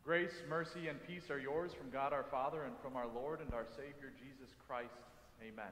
Grace, mercy, and peace are yours from God our Father and from our Lord and our Savior Jesus Christ. Amen.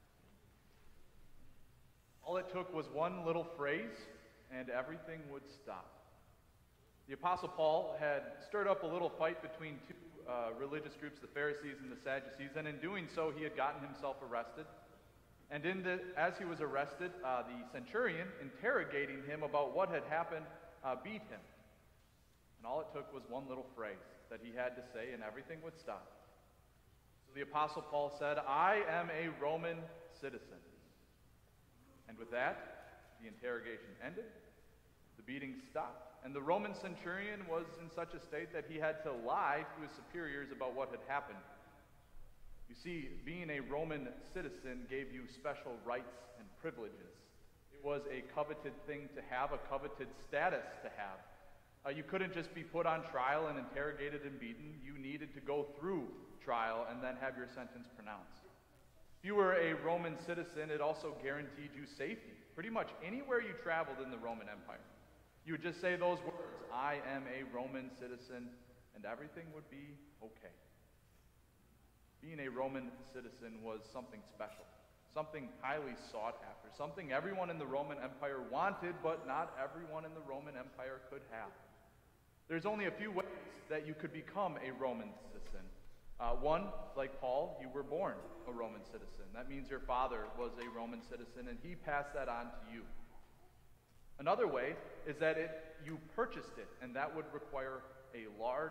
All it took was one little phrase, and everything would stop. The Apostle Paul had stirred up a little fight between two religious groups, the Pharisees and the Sadducees, and in doing so, he had gotten himself arrested. And as he was arrested, the centurion, interrogating him about what had happened, beat him. And all it took was one little phrase that he had to say, and everything would stop. So the Apostle Paul said, "I am a Roman citizen." And with that, the interrogation ended, the beating stopped, and the Roman centurion was in such a state that he had to lie to his superiors about what had happened. You see, being a Roman citizen gave you special rights and privileges. It was a coveted thing to have, a coveted status to have. You couldn't just be put on trial and interrogated and beaten. You needed to go through trial and then have your sentence pronounced. If you were a Roman citizen, it also guaranteed you safety. Pretty much anywhere you traveled in the Roman Empire, you would just say those words, "I am a Roman citizen," and everything would be okay. Being a Roman citizen was something special, something highly sought after, something everyone in the Roman Empire wanted, but not everyone in the Roman Empire could have. There's only a few ways that you could become a Roman citizen. One, like Paul, you were born a Roman citizen. That means your father was a Roman citizen, and he passed that on to you. Another way is that you purchased it, and that would require a large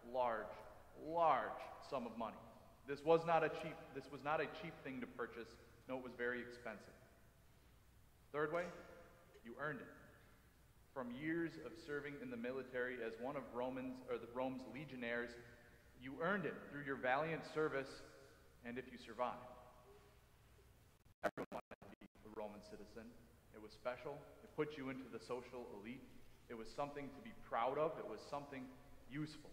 sum of money. This was not a cheap thing to purchase. No, it was very expensive. Third way, you earned it. From years of serving in the military as one of Rome's legionnaires, you earned it through your valiant service, and if you survived. Everyone wanted to be a Roman citizen. It was special. It put you into the social elite. It was something to be proud of. It was something useful.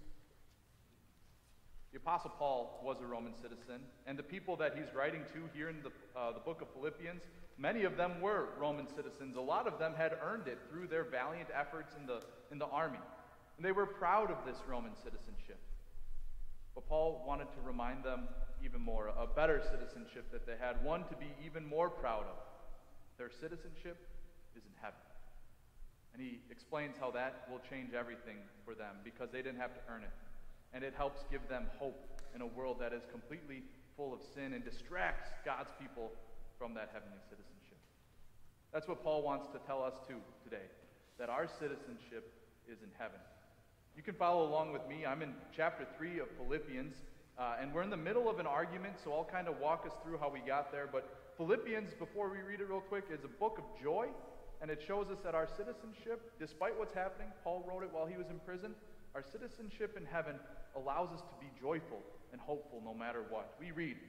The Apostle Paul was a Roman citizen, and the people that he's writing to here in the book of Philippians, many of them were Roman citizens. A lot of them had earned it through their valiant efforts in the army, and they were proud of this Roman citizenship. But Paul wanted to remind them even more, a better citizenship that they had, one to be even more proud of. Their citizenship is in heaven. And he explains how that will change everything for them because they didn't have to earn it. And it helps give them hope in a world that is completely full of sin and distracts God's people from that heavenly citizenship. That's what Paul wants to tell us too today, that our citizenship is in heaven. You can follow along with me. I'm in chapter 3 of Philippians, and we're in the middle of an argument, so I'll kind of walk us through how we got there. But Philippians, before we read it real quick, is a book of joy, and it shows us that our citizenship, despite what's happening, Paul wrote it while he was in prison, our citizenship in heaven allows us to be joyful and hopeful no matter what. We read,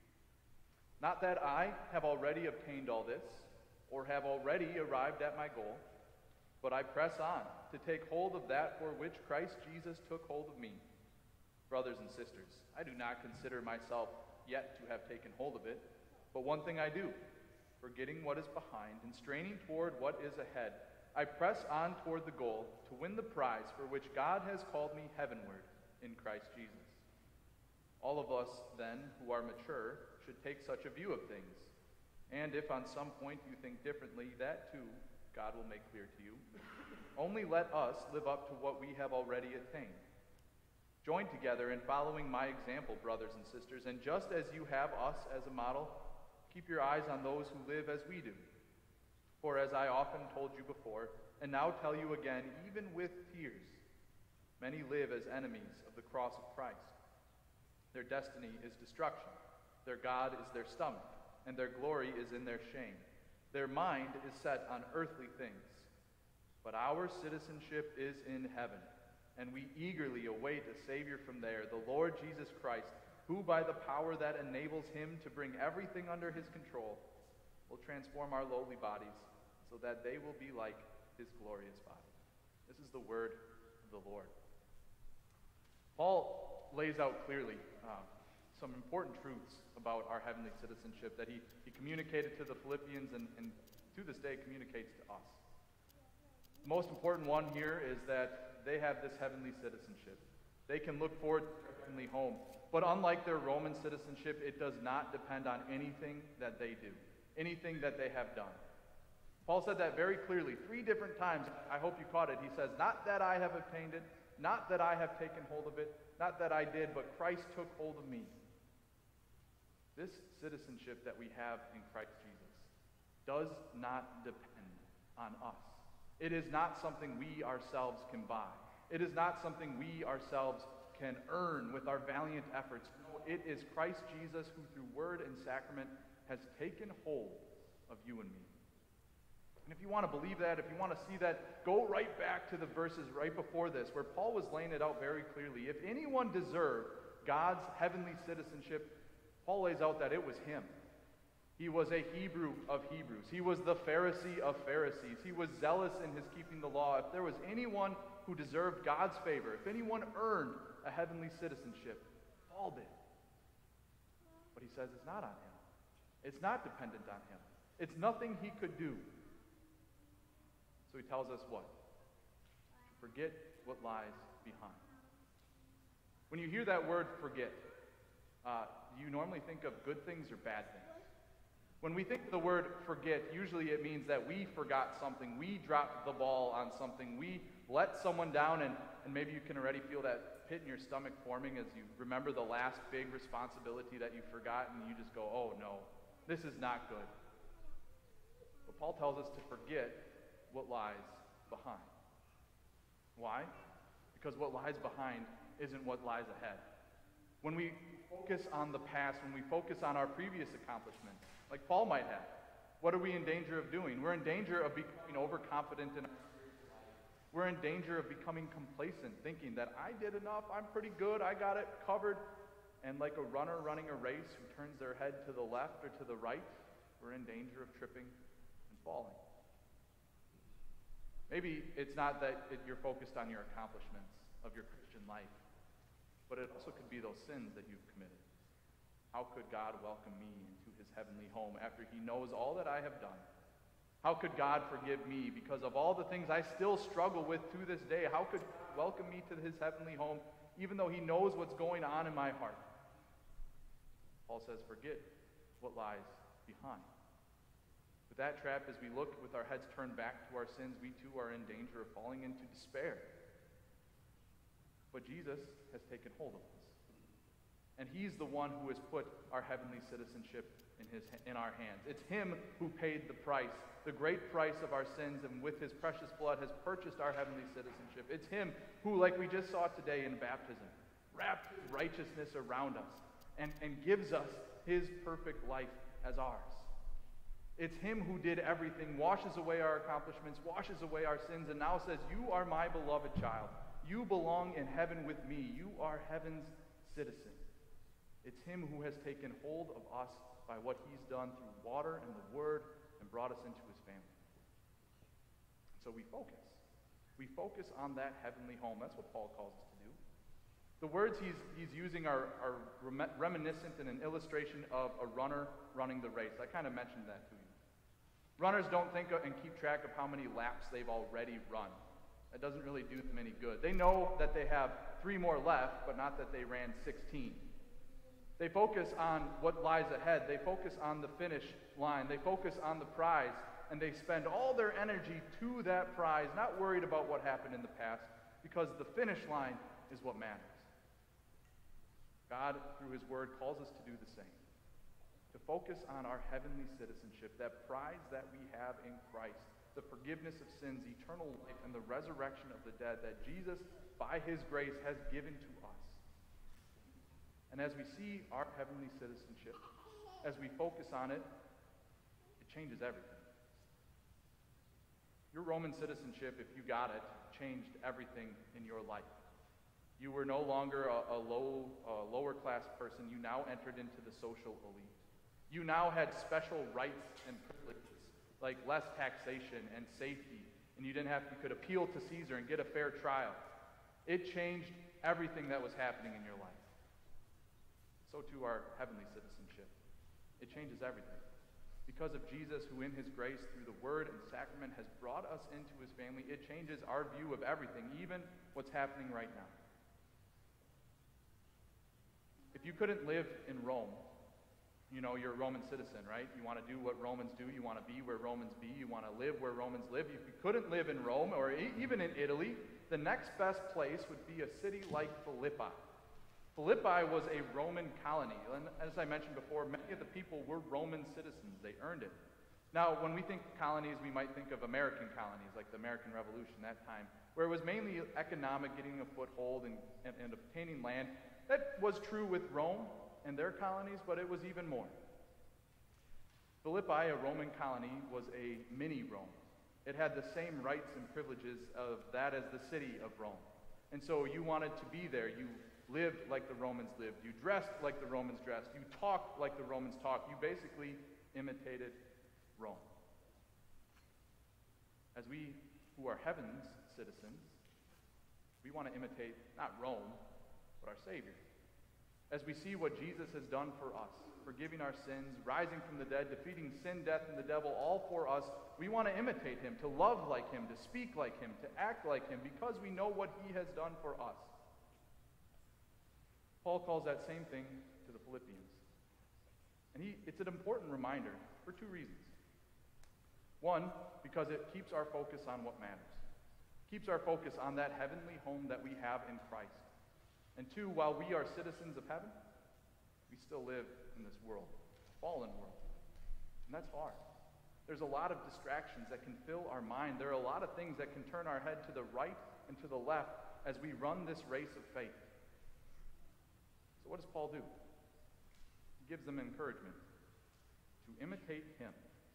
"Not that I have already obtained all this, or have already arrived at my goal, but I press on to take hold of that for which Christ Jesus took hold of me. Brothers and sisters, I do not consider myself yet to have taken hold of it, but one thing I do, forgetting what is behind and straining toward what is ahead, I press on toward the goal to win the prize for which God has called me heavenward in Christ Jesus. All of us, then, who are mature, should take such a view of things. And if on some point you think differently, that too God will make clear to you. Only let us live up to what we have already attained. Join together in following my example, brothers and sisters, and just as you have us as a model, keep your eyes on those who live as we do. For as I often told you before, and now tell you again, even with tears, many live as enemies of the cross of Christ. Their destiny is destruction. Their God is their stomach, and their glory is in their shame. Their mind is set on earthly things. But our citizenship is in heaven, and we eagerly await a Savior from there, the Lord Jesus Christ, who by the power that enables him to bring everything under his control will transform our lowly bodies so that they will be like his glorious body. This is the word of the Lord. Paul lays out clearly some important truths about our heavenly citizenship that he communicated to the Philippians and to this day communicates to us. The most important one here is that they have this heavenly citizenship. They can look forward to their heavenly home. But unlike their Roman citizenship, it does not depend on anything that they do, anything that they have done. Paul said that very clearly 3 different times. I hope you caught it. He says, not that I have obtained it, not that I have taken hold of it, not that I did, but Christ took hold of me. This citizenship that we have in Christ Jesus does not depend on us. It is not something we ourselves can buy. It is not something we ourselves can earn with our valiant efforts. No, it is Christ Jesus who through word and sacrament has taken hold of you and me. And if you want to believe that, if you want to see that, go right back to the verses right before this, where Paul was laying it out very clearly. If anyone deserved God's heavenly citizenship, Paul lays out that it was him. He was a Hebrew of Hebrews. He was the Pharisee of Pharisees. He was zealous in his keeping the law. If there was anyone who deserved God's favor, if anyone earned a heavenly citizenship, Paul did. But he says it's not on him. It's not dependent on him. It's nothing he could do. So he tells us what? Forget what lies behind. When you hear that word forget, do you normally think of good things or bad things? When we think of the word forget, usually it means that we forgot something. We dropped the ball on something. We let someone down, and maybe you can already feel that pit in your stomach forming as you remember the last big responsibility that you forgot, and you just go, oh no, this is not good. But Paul tells us to forget what lies behind. Why? Because what lies behind isn't what lies ahead. When we focus on the past, when we focus on our previous accomplishments, like Paul might have, what are we in danger of doing? We're in danger of becoming overconfident in our spiritual life. We're in danger of becoming complacent, thinking that I did enough, I'm pretty good, I got it covered. And like a runner running a race who turns their head to the left or to the right, we're in danger of tripping and falling. Maybe it's not that you're focused on your accomplishments of your Christian life, but it also could be those sins that you've committed. How could God welcome me into his heavenly home after he knows all that I have done? How could God forgive me because of all the things I still struggle with to this day? How could God welcome me to his heavenly home even though he knows what's going on in my heart? Paul says, forget what lies behind. With that trap, as we look with our heads turned back to our sins, we too are in danger of falling into despair. But Jesus has taken hold of us. And he's the one who has put our heavenly citizenship in our hands. It's him who paid the price, the great price of our sins, and with his precious blood has purchased our heavenly citizenship. It's him who, like we just saw today in baptism, wrapped his righteousness around us and gives us his perfect life as ours. It's him who did everything, washes away our accomplishments, washes away our sins, and now says, you are my beloved child. You belong in heaven with me. You are heaven's citizen. It's him who has taken hold of us by what he's done through water and the word and brought us into his family. So we focus. We focus on that heavenly home. That's what Paul calls us to do. The words he's using are reminiscent and an illustration of a runner running the race. I kind of mentioned that to you. Runners don't think and keep track of how many laps they've already run. That doesn't really do them any good. They know that they have 3 more left, but not that they ran 16. They focus on what lies ahead. They focus on the finish line. They focus on the prize, and they spend all their energy to that prize, not worried about what happened in the past, because the finish line is what matters. God, through his word, calls us to do the same. To focus on our heavenly citizenship, that prize that we have in Christ, the forgiveness of sins, eternal life, and the resurrection of the dead that Jesus, by his grace, has given to us. And as we see our heavenly citizenship, as we focus on it, it changes everything. Your Roman citizenship, if you got it, changed everything in your life. You were no longer a lower class person. You now entered into the social elite. You now had special rights and privileges, like less taxation and safety, and you could appeal to Caesar and get a fair trial. It changed everything that was happening in your life. So too our heavenly citizenship. It changes everything. Because of Jesus, who in his grace, through the word and sacrament, has brought us into his family, it changes our view of everything, even what's happening right now. If you couldn't live in Rome, you know, you're a Roman citizen, right? You want to do what Romans do. You want to be where Romans be. You want to live where Romans live. If you couldn't live in Rome or even in Italy, the next best place would be a city like Philippi. Philippi was a Roman colony. And as I mentioned before, many of the people were Roman citizens. They earned it. Now, when we think colonies, we might think of American colonies, like the American Revolution that time, where it was mainly economic, getting a foothold and obtaining land. That was true with Rome and their colonies, but it was even more. Philippi, a Roman colony, was a mini Rome. It had the same rights and privileges of that as the city of Rome. And so you wanted to be there. You lived like the Romans lived. You dressed like the Romans dressed. You talked like the Romans talked. You basically imitated Rome. As we who are heaven's citizens, we want to imitate not Rome, but our Savior. As we see what Jesus has done for us, forgiving our sins, rising from the dead, defeating sin, death, and the devil, all for us, we want to imitate him, to love like him, to speak like him, to act like him, because we know what he has done for us. Paul calls that same thing to the Philippians. And it's an important reminder for two reasons. One, because it keeps our focus on what matters. Keeps our focus on that heavenly home that we have in Christ. And two, while we are citizens of heaven, we still live in this world, fallen world. And that's hard. There's a lot of distractions that can fill our mind. There are a lot of things that can turn our head to the right and to the left as we run this race of faith. So what does Paul do? He gives them encouragement to imitate him.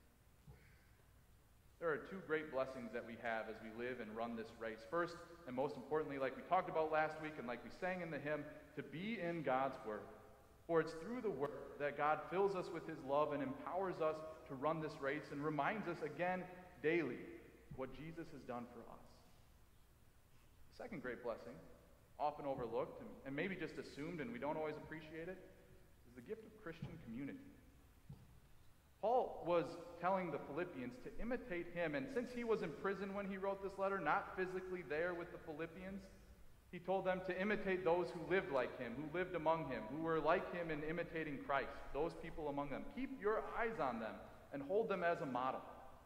There are two great blessings that we have as we live and run this race. First, and most importantly, like we talked about last week and like we sang in the hymn, to be in God's Word. For it's through the Word that God fills us with his love and empowers us to run this race and reminds us again daily what Jesus has done for us. The second great blessing, often overlooked and maybe just assumed and we don't always appreciate it, is the gift of Christian community. Paul was telling the Philippians to imitate him, and since he was in prison when he wrote this letter, not physically there with the Philippians, he told them to imitate those who lived like him, who lived among him, who were like him in imitating Christ, those people among them. Keep your eyes on them and hold them as a model.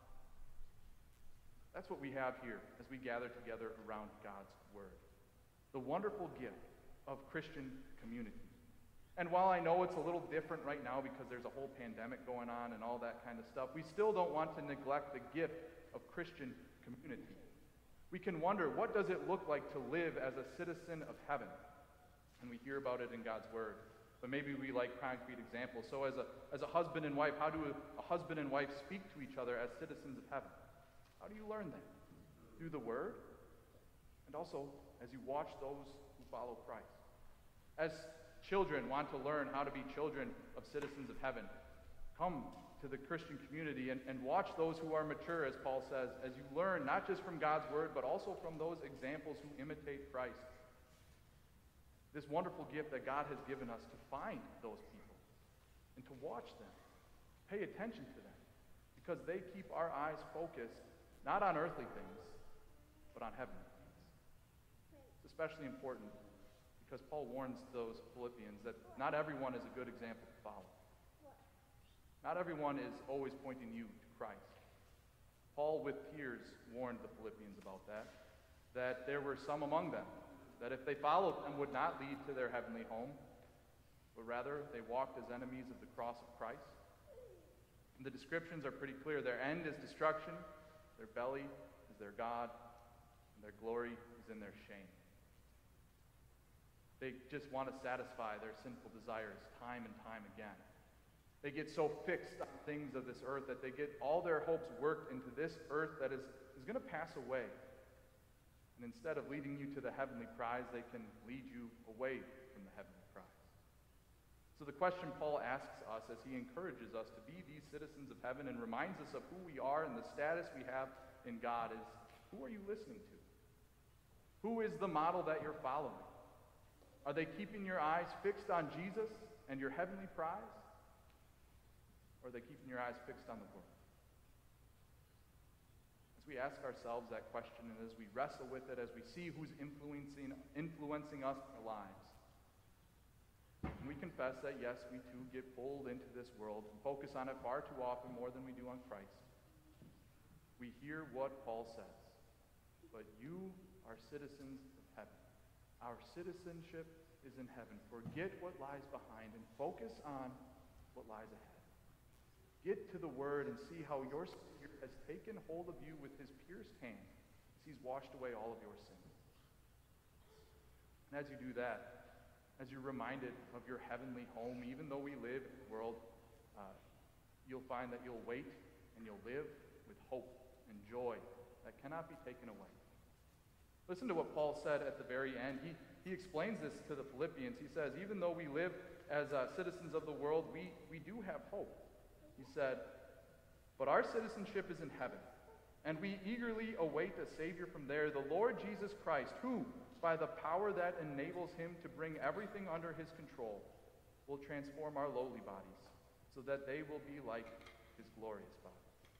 That's what we have here as we gather together around God's Word. The wonderful gift of Christian community. And while I know it's a little different right now because there's a whole pandemic going on and all that kind of stuff, we still don't want to neglect the gift of Christian community. We can wonder, what does it look like to live as a citizen of heaven? And we hear about it in God's Word. But maybe we like concrete examples. So as a husband and wife, how do a husband and wife speak to each other as citizens of heaven? How do you learn that? Through the Word, and also as you watch those who follow Christ. As children want to learn how to be children of citizens of heaven, come to the Christian community and watch those who are mature, as Paul says, as you learn not just from God's Word, but also from those examples who imitate Christ. This wonderful gift that God has given us to find those people and to watch them, pay attention to them, because they keep our eyes focused not on earthly things, but on heavenly things. It's especially important because Paul warns those Philippians that not everyone is a good example to follow. Not everyone is always pointing you to Christ. Paul, with tears, warned the Philippians about that there were some among them that if they followed them would not lead to their heavenly home, but rather they walked as enemies of the cross of Christ. And the descriptions are pretty clear. Their end is destruction, their belly is their God, and their glory is in their shame. They just want to satisfy their sinful desires time and time again. They get so fixed on things of this earth that they get all their hopes worked into this earth that is going to pass away. And instead of leading you to the heavenly prize, they can lead you away from the heavenly prize. So the question Paul asks us as he encourages us to be these citizens of heaven and reminds us of who we are and the status we have in God is, who are you listening to? Who is the model that you're following? Are they keeping your eyes fixed on Jesus and your heavenly prize? Or are they keeping your eyes fixed on the world? As we ask ourselves that question and as we wrestle with it, as we see who's influencing us in our lives, And we confess that, yes, we too get pulled into this world and focus on it far too often more than we do on Christ. We hear what Paul says, but you are citizens of heaven. Our citizenship is in heaven. Forget what lies behind and focus on what lies ahead. Get to the Word and see how your Savior has taken hold of you with his pierced hand as he's washed away all of your sins. And as you do that, as you're reminded of your heavenly home, even though we live in the world, you'll find that you'll wait and you'll live with hope and joy that cannot be taken away. Listen to what Paul said at the very end. He explains this to the Philippians. He says, even though we live as citizens of the world, we do have hope. He said, but our citizenship is in heaven, and we eagerly await a Savior from there, the Lord Jesus Christ, who, by the power that enables him to bring everything under his control, will transform our lowly bodies so that they will be like his glorious body.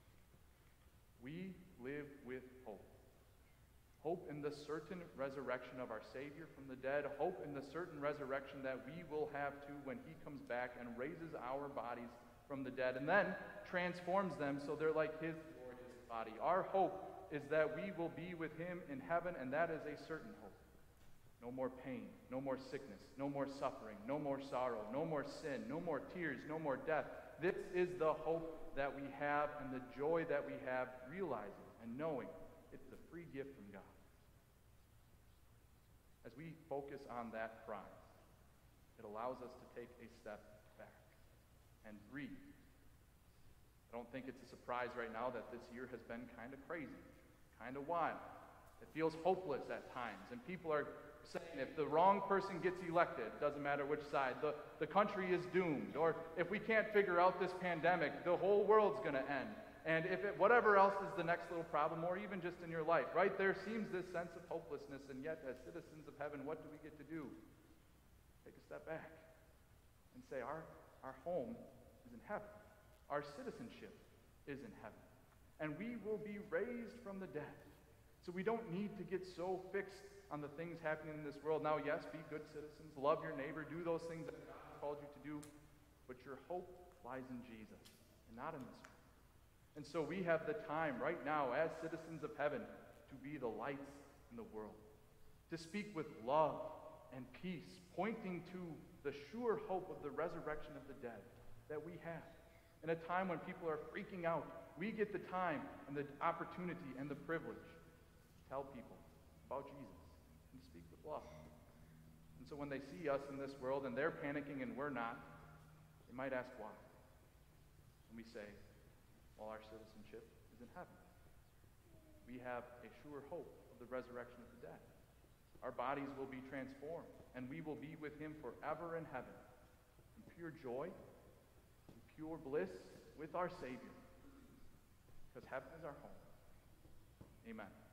We live with hope. Hope in the certain resurrection of our Savior from the dead. Hope in the certain resurrection that we will have too when he comes back and raises our bodies from the dead and then transforms them so they're like his glorious body. Our hope is that we will be with him in heaven, and that is a certain hope. No more pain, no more sickness, no more suffering, no more sorrow, no more sin, no more tears, no more death. This is the hope that we have and the joy that we have, realizing and knowing it's a free gift from God. As we focus on that prize, it allows us to take a step back and breathe. I don't think it's a surprise right now that this year has been kind of crazy, kind of wild. It feels hopeless at times, and people are saying if the wrong person gets elected, it doesn't matter which side, the country is doomed. Or if we can't figure out this pandemic, the whole world's going to end. And if whatever else is the next little problem, or even just in your life, right? There seems this sense of hopelessness, and yet as citizens of heaven, what do we get to do? Take a step back and say our home is in heaven. Our citizenship is in heaven. And we will be raised from the dead. So we don't need to get so fixed on the things happening in this world. Now, yes, be good citizens, love your neighbor, do those things that God has called you to do, but your hope lies in Jesus and not in this world. And so we have the time right now as citizens of heaven to be the lights in the world, to speak with love and peace, pointing to the sure hope of the resurrection of the dead that we have. In a time when people are freaking out, we get the time and the opportunity and the privilege to tell people about Jesus and speak with love. And so when they see us in this world and they're panicking and we're not, they might ask why. And we say, well, our citizenship is in heaven. We have a sure hope of the resurrection of the dead. Our bodies will be transformed, and we will be with him forever in heaven, in pure joy, in pure bliss with our Savior, because heaven is our home. Amen.